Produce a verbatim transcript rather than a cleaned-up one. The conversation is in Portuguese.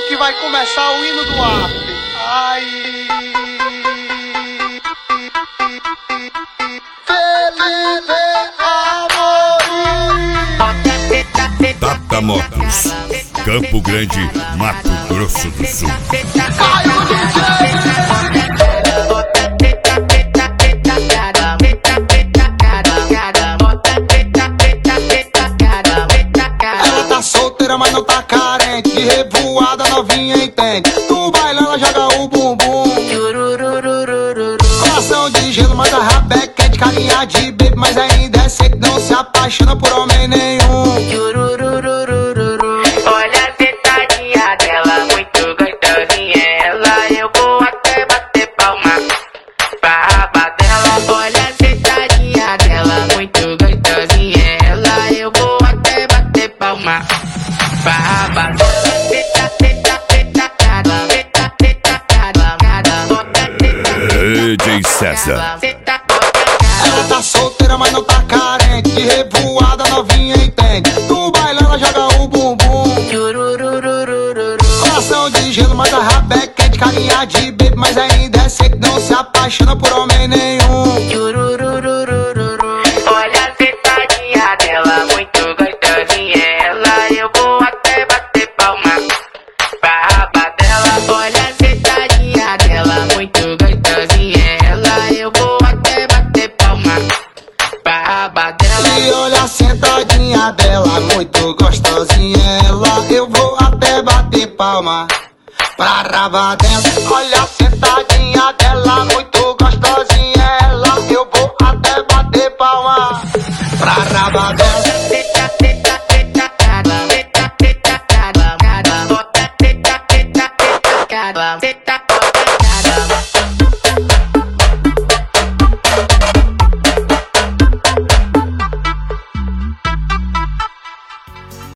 que vai começar o hino do after. Ai. Felipe Amorim. Tata Motos, Campo Grande, Mato Grosso do Sul. Vai o D J. Mas não tá carente, de revoada novinha entende. No baile ela joga o bumbum. Coração de gelo, mas a rabeca é de carinha de baby. Mas ainda é seco, não se apaixona por homem nenhum. Olha a sentadinha dela, muito gostosinha ela. Eu vou até bater palma pra raba dela. Olha a sentadinha dela, muito gostosinha ela. Eu vou até bater palma. D J César. Ela tá solteira, mas não tá carente, de revoada novinha entende. No baile ela joga o bumbum. Coração de gelo, mas a rabeca é de carinha de baby. Mas ainda é seco, não se apaixona por homem nenhum. Olha a sentadinha dela, muito gostosinha ela. Eu vou até bater palma pra raba dela. Olha a sentadinha dela, muito gostosinha ela. Eu vou até bater palma pra raba dela. E olha a sentadinha dela, muito gostosinha ela. Eu vou até bater palma pra raba dela. Olha a sentadinha dela, muito gostosinha ela. Eu vou até bater palma pra raba dela. Cada